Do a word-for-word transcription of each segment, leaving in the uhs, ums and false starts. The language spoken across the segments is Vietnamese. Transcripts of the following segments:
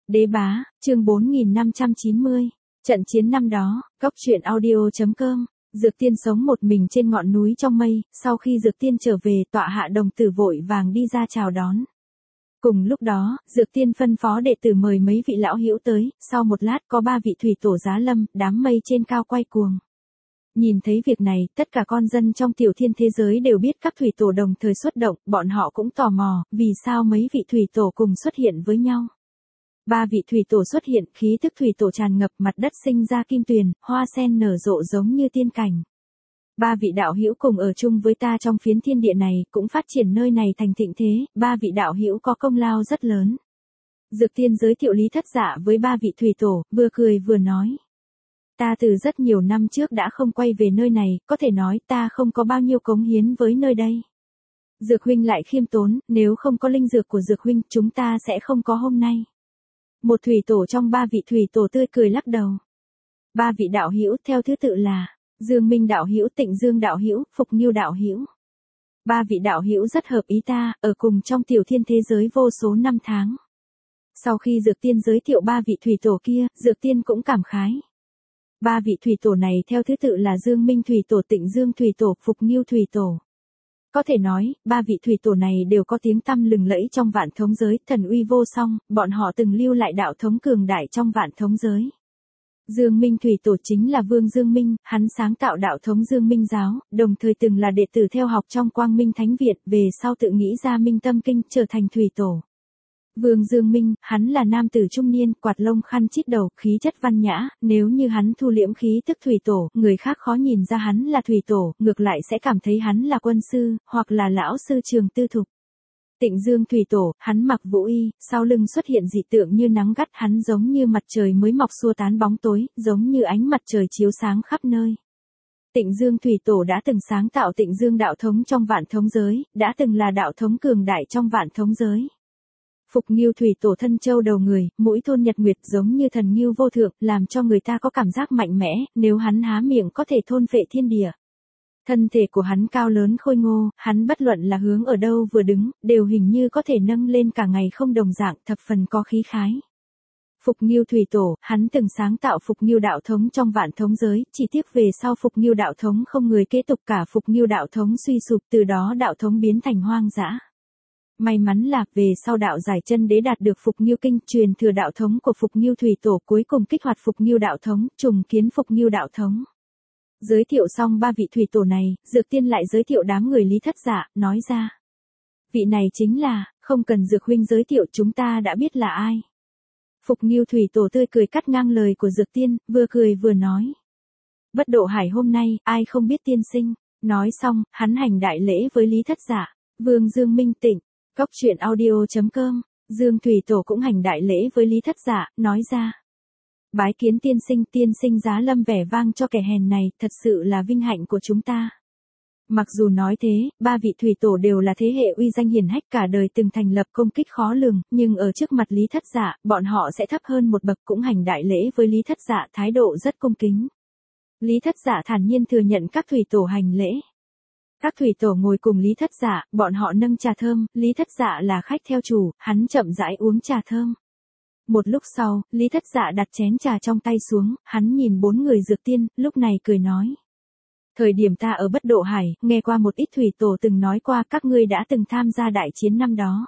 Đế bá, chương bốn nghìn năm trăm chín mươi. Trận chiến năm đó, Cốc truyện audio chấm com. Dược Tiên sống một mình trên ngọn núi trong mây, sau khi Dược Tiên trở về, tọa hạ đồng tử vội vàng đi ra chào đón. Cùng lúc đó, Dược Tiên phân phó đệ tử mời mấy vị lão hữu tới, sau một lát có ba vị thủy tổ giá lâm, đám mây trên cao quay cuồng. Nhìn thấy việc này, tất cả con dân trong tiểu thiên thế giới đều biết các thủy tổ đồng thời xuất động, bọn họ cũng tò mò, vì sao mấy vị thủy tổ cùng xuất hiện với nhau. Ba vị thủy tổ xuất hiện, khí tức thủy tổ tràn ngập, mặt đất sinh ra kim tuyền, hoa sen nở rộ giống như tiên cảnh. Ba vị đạo hữu cùng ở chung với ta trong phiến thiên địa này, cũng phát triển nơi này thành thịnh thế, ba vị đạo hữu có công lao rất lớn. Dược Tiên giới thiệu Lý Thất Dạ với ba vị thủy tổ, vừa cười vừa nói. Ta từ rất nhiều năm trước đã không quay về nơi này, có thể nói ta không có bao nhiêu cống hiến với nơi đây. Dược huynh lại khiêm tốn, nếu không có linh dược của Dược huynh, chúng ta sẽ không có hôm nay. Một thủy tổ trong ba vị thủy tổ tươi cười lắc đầu. Ba vị đạo hữu theo thứ tự là Dương Minh đạo hữu, Tịnh Dương đạo hữu, Phục Nghiêu đạo hữu. Ba vị đạo hữu rất hợp ý ta, ở cùng trong tiểu thiên thế giới vô số năm tháng. Sau khi Dược Tiên giới thiệu ba vị thủy tổ kia, Dược Tiên cũng cảm khái. Ba vị thủy tổ này theo thứ tự là Dương Minh thủy tổ, Tịnh Dương thủy tổ, Phục Nghiêu thủy tổ. Có thể nói, ba vị thủy tổ này đều có tiếng tăm lừng lẫy trong vạn thống giới, thần uy vô song, bọn họ từng lưu lại đạo thống cường đại trong vạn thống giới. Dương Minh thủy tổ chính là Vương Dương Minh, hắn sáng tạo đạo thống Dương Minh giáo, đồng thời từng là đệ tử theo học trong Quang Minh Thánh Viện, về sau tự nghĩ ra Minh Tâm Kinh, trở thành thủy tổ. Vương Dương Minh, hắn là nam tử trung niên, quạt lông khăn chít đầu, khí chất văn nhã, nếu như hắn thu liễm khí tức thủy tổ, người khác khó nhìn ra hắn là thủy tổ, ngược lại sẽ cảm thấy hắn là quân sư, hoặc là lão sư trường tư thục. Tịnh Dương thủy tổ, hắn mặc vũ y, sau lưng xuất hiện dị tượng như nắng gắt, hắn giống như mặt trời mới mọc xua tán bóng tối, giống như ánh mặt trời chiếu sáng khắp nơi. Tịnh Dương thủy tổ đã từng sáng tạo Tịnh Dương đạo thống trong vạn thống giới, đã từng là đạo thống cường đại trong vạn thống giới. Phục Nghiêu thủy tổ thân châu đầu người, mũi thôn nhật nguyệt giống như thần nghiêu vô thượng, làm cho người ta có cảm giác mạnh mẽ, nếu hắn há miệng có thể thôn phệ thiên địa. Thân thể của hắn cao lớn khôi ngô, hắn bất luận là hướng ở đâu vừa đứng, đều hình như có thể nâng lên cả ngày không đồng dạng, thập phần có khí khái. Phục Nghiêu thủy tổ, hắn từng sáng tạo Phục Nghiêu đạo thống trong vạn thống giới, chỉ tiếc về sau Phục Nghiêu đạo thống không người kế tục, cả Phục Nghiêu đạo thống suy sụp, từ đó đạo thống biến thành hoang dã. May mắn là, về sau đạo giải chân đế đạt được Phục Nghiêu kinh, truyền thừa đạo thống của Phục Nghiêu thủy tổ, cuối cùng kích hoạt Phục Nghiêu đạo thống, trùng kiến Phục Nghiêu đạo thống. Giới thiệu xong ba vị thủy tổ này, Dược Tiên lại giới thiệu đám người Lý Thất Dạ, nói ra. Vị này chính là, không cần Dược huynh giới thiệu, chúng ta đã biết là ai. Phục Nghiêu thủy tổ tươi cười cắt ngang lời của Dược Tiên, vừa cười vừa nói. Bất Độ Hải hôm nay, ai không biết tiên sinh. Nói xong, hắn hành đại lễ với Lý Thất Dạ. Vương Dương Minh Tịnh. Cốc truyện audio chấm com. Dương thủy tổ cũng hành đại lễ với Lý Thất Dạ, nói ra. Bái kiến tiên sinh, tiên sinh giá lâm vẻ vang cho kẻ hèn này, thật sự là vinh hạnh của chúng ta. Mặc dù nói thế, ba vị thủy tổ đều là thế hệ uy danh hiển hách, cả đời từng thành lập công kích khó lường, nhưng ở trước mặt Lý Thất Dạ, bọn họ sẽ thấp hơn một bậc, cũng hành đại lễ với Lý Thất Dạ, thái độ rất cung kính. Lý Thất Dạ thản nhiên thừa nhận các thủy tổ hành lễ. Các thủy tổ ngồi cùng Lý Thất Dạ, bọn họ nâng trà thơm, Lý Thất Dạ là khách theo chủ, hắn chậm rãi uống trà thơm. Một lúc sau, Lý Thất Dạ đặt chén trà trong tay xuống, hắn nhìn bốn người Dược Tiên, lúc này cười nói. Thời điểm ta ở Bất Độ Hải, nghe qua một ít thủy tổ từng nói qua các ngươi đã từng tham gia đại chiến năm đó.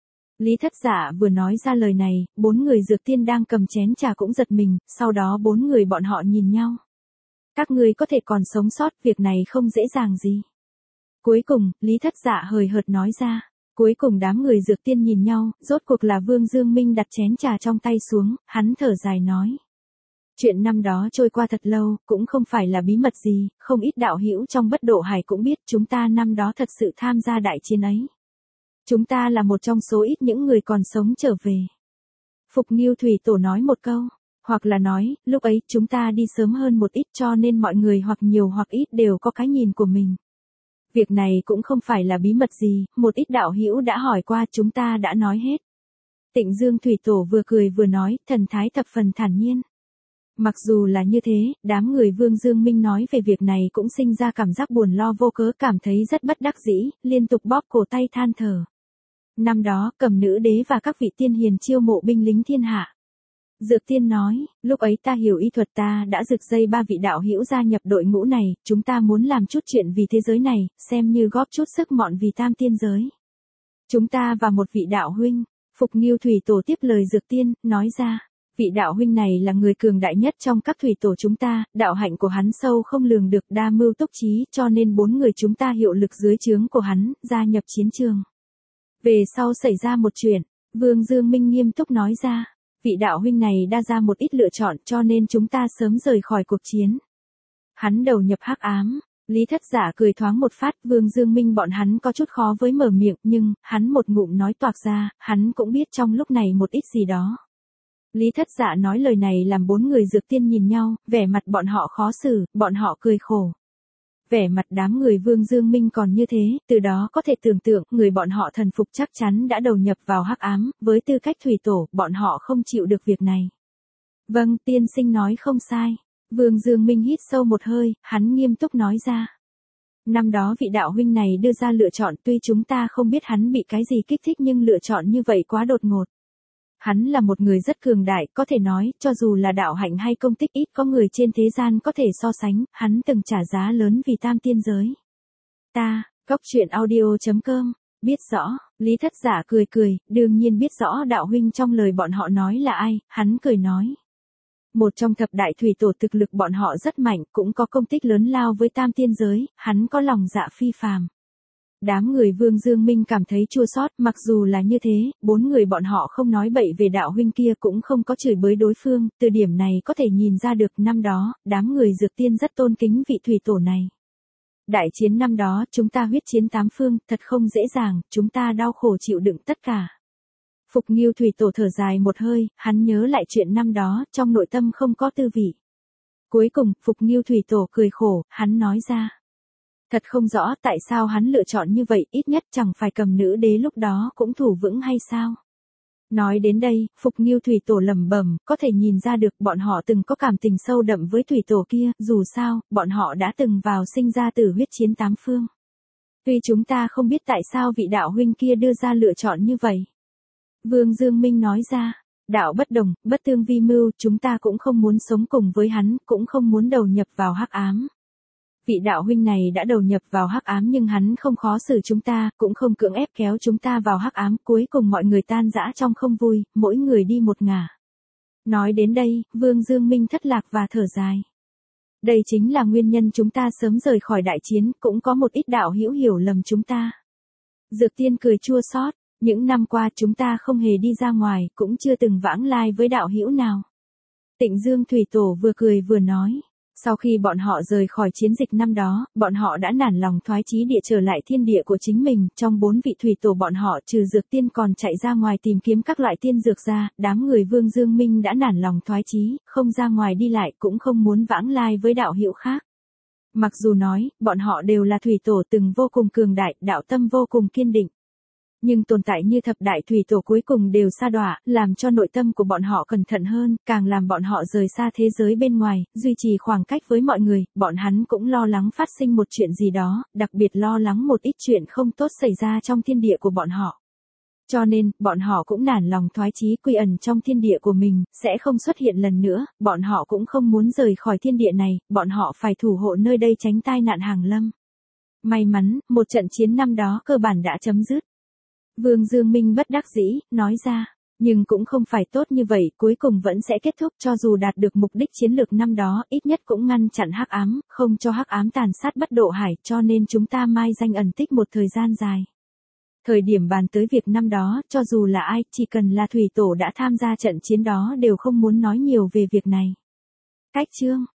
Lý Thất Dạ vừa nói ra lời này, bốn người Dược Tiên đang cầm chén trà cũng giật mình, sau đó bốn người bọn họ nhìn nhau. Các ngươi có thể còn sống sót, việc này không dễ dàng gì. Cuối cùng, Lý Thất Dạ hời hợt nói ra. Cuối cùng đám người Dược Tiên nhìn nhau, rốt cuộc là Vương Dương Minh đặt chén trà trong tay xuống, hắn thở dài nói. Chuyện năm đó trôi qua thật lâu, cũng không phải là bí mật gì, không ít đạo hữu trong Bất Độ Hải cũng biết chúng ta năm đó thật sự tham gia đại chiến ấy. Chúng ta là một trong số ít những người còn sống trở về. Phục Nghiêu thủy tổ nói một câu, hoặc là nói, lúc ấy chúng ta đi sớm hơn một ít cho nên mọi người hoặc nhiều hoặc ít đều có cái nhìn của mình. Việc này cũng không phải là bí mật gì, một ít đạo hữu đã hỏi qua, chúng ta đã nói hết. Tịnh Dương thủy tổ vừa cười vừa nói, thần thái thập phần thản nhiên. Mặc dù là như thế, đám người Vương Dương Minh nói về việc này cũng sinh ra cảm giác buồn lo vô cớ, cảm thấy rất bất đắc dĩ, liên tục bóp cổ tay than thở. Năm đó, Cầm Nữ Đế và các vị tiên hiền chiêu mộ binh lính thiên hạ. Dược Tiên nói, lúc ấy ta hiểu y thuật, ta đã rực dây ba vị đạo hữu gia nhập đội ngũ này, chúng ta muốn làm chút chuyện vì thế giới này, xem như góp chút sức mọn vì tam tiên giới. Chúng ta và một vị đạo huynh, Phục Nghiêu Thủy Tổ tiếp lời Dược Tiên, nói ra, vị đạo huynh này là người cường đại nhất trong các thủy tổ chúng ta, đạo hạnh của hắn sâu không lường được, đa mưu túc trí, cho nên bốn người chúng ta hiệu lực dưới trướng của hắn, gia nhập chiến trường. Về sau xảy ra một chuyện, Vương Dương Minh nghiêm túc nói ra, vị đạo huynh này đa ra một ít lựa chọn cho nên chúng ta sớm rời khỏi cuộc chiến. Hắn đầu nhập hắc ám. Lý Thất Giả cười thoáng một phát, Vương Dương Minh bọn hắn có chút khó với mở miệng, nhưng, hắn một ngụm nói toạc ra, hắn cũng biết trong lúc này một ít gì đó. Lý Thất Giả nói lời này làm bốn người Dược Tiên nhìn nhau, vẻ mặt bọn họ khó xử, bọn họ cười khổ. Vẻ mặt đám người Vương Dương Minh còn như thế, từ đó có thể tưởng tượng, người bọn họ thần phục chắc chắn đã đầu nhập vào hắc ám, với tư cách thủy tổ, bọn họ không chịu được việc này. Vâng, tiên sinh nói không sai. Vương Dương Minh hít sâu một hơi, hắn nghiêm túc nói ra. Năm đó vị đạo huynh này đưa ra lựa chọn, tuy chúng ta không biết hắn bị cái gì kích thích nhưng lựa chọn như vậy quá đột ngột. Hắn là một người rất cường đại, có thể nói, cho dù là đạo hạnh hay công tích ít có người trên thế gian có thể so sánh, hắn từng trả giá lớn vì tam tiên giới. Ta, Cốc Truyện Audio chấm com, biết rõ, Lý Thất Giả cười cười, đương nhiên biết rõ đạo huynh trong lời bọn họ nói là ai, hắn cười nói. Một trong thập đại thủy tổ, thực lực bọn họ rất mạnh, cũng có công tích lớn lao với tam tiên giới, hắn có lòng dạ phi phàm. Đám người Vương Dương Minh cảm thấy chua xót, mặc dù là như thế, bốn người bọn họ không nói bậy về đạo huynh kia, cũng không có chửi bới đối phương, từ điểm này có thể nhìn ra được năm đó, đám người Dược Tiên rất tôn kính vị thủy tổ này. Đại chiến năm đó, chúng ta huyết chiến tám phương, thật không dễ dàng, chúng ta đau khổ chịu đựng tất cả. Phục Nghiêu Thủy Tổ thở dài một hơi, hắn nhớ lại chuyện năm đó, trong nội tâm không có tư vị. Cuối cùng, Phục Nghiêu Thủy Tổ cười khổ, hắn nói ra. Thật không rõ tại sao hắn lựa chọn như vậy, ít nhất chẳng phải cầm nữ đế lúc đó cũng thủ vững hay sao. Nói đến đây, Phục Nghiêu Thủy Tổ lẩm bẩm, có thể nhìn ra được bọn họ từng có cảm tình sâu đậm với Thủy Tổ kia, dù sao, bọn họ đã từng vào sinh ra từ huyết chiến tám phương. Tuy chúng ta không biết tại sao vị đạo huynh kia đưa ra lựa chọn như vậy. Vương Dương Minh nói ra, đạo bất đồng, bất tương vi mưu, chúng ta cũng không muốn sống cùng với hắn, cũng không muốn đầu nhập vào hắc ám. Vị đạo huynh này đã đầu nhập vào hắc ám nhưng hắn không khó xử chúng ta, cũng không cưỡng ép kéo chúng ta vào hắc ám, cuối cùng mọi người tan rã trong không vui, mỗi người đi một ngả. Nói đến đây, Vương Dương Minh thất lạc và thở dài. Đây chính là nguyên nhân chúng ta sớm rời khỏi đại chiến, cũng có một ít đạo hữu hiểu lầm chúng ta. Dược Tiên cười chua xót. Những năm qua chúng ta không hề đi ra ngoài, cũng chưa từng vãng lai với đạo hữu nào. Tịnh Dương Thủy Tổ vừa cười vừa nói. Sau khi bọn họ rời khỏi chiến dịch năm đó, bọn họ đã nản lòng thoái chí địa trở lại thiên địa của chính mình. Trong bốn vị thủy tổ bọn họ trừ Dược Tiên còn chạy ra ngoài tìm kiếm các loại tiên dược ra. Đám người Vương Dương Minh đã nản lòng thoái chí, không ra ngoài đi lại, cũng không muốn vãng lai với đạo hữu khác. Mặc dù nói, bọn họ đều là thủy tổ từng vô cùng cường đại, đạo tâm vô cùng kiên định. Nhưng tồn tại như thập đại thủy tổ cuối cùng đều sa đọa, làm cho nội tâm của bọn họ cẩn thận hơn, càng làm bọn họ rời xa thế giới bên ngoài, duy trì khoảng cách với mọi người, bọn hắn cũng lo lắng phát sinh một chuyện gì đó, đặc biệt lo lắng một ít chuyện không tốt xảy ra trong thiên địa của bọn họ. Cho nên, bọn họ cũng nản lòng thoái chí quy ẩn trong thiên địa của mình, sẽ không xuất hiện lần nữa, bọn họ cũng không muốn rời khỏi thiên địa này, bọn họ phải thủ hộ nơi đây tránh tai nạn hàng lâm. May mắn, một trận chiến năm đó cơ bản đã chấm dứt. Vương Dương Minh bất đắc dĩ, nói ra, nhưng cũng không phải tốt như vậy, cuối cùng vẫn sẽ kết thúc cho dù đạt được mục đích chiến lược năm đó, ít nhất cũng ngăn chặn hắc ám, không cho hắc ám tàn sát bất độ hải, cho nên chúng ta mai danh ẩn tích một thời gian dài. Thời điểm bàn tới việc năm đó, cho dù là ai, chỉ cần là thủy tổ đã tham gia trận chiến đó đều không muốn nói nhiều về việc này. Cách chương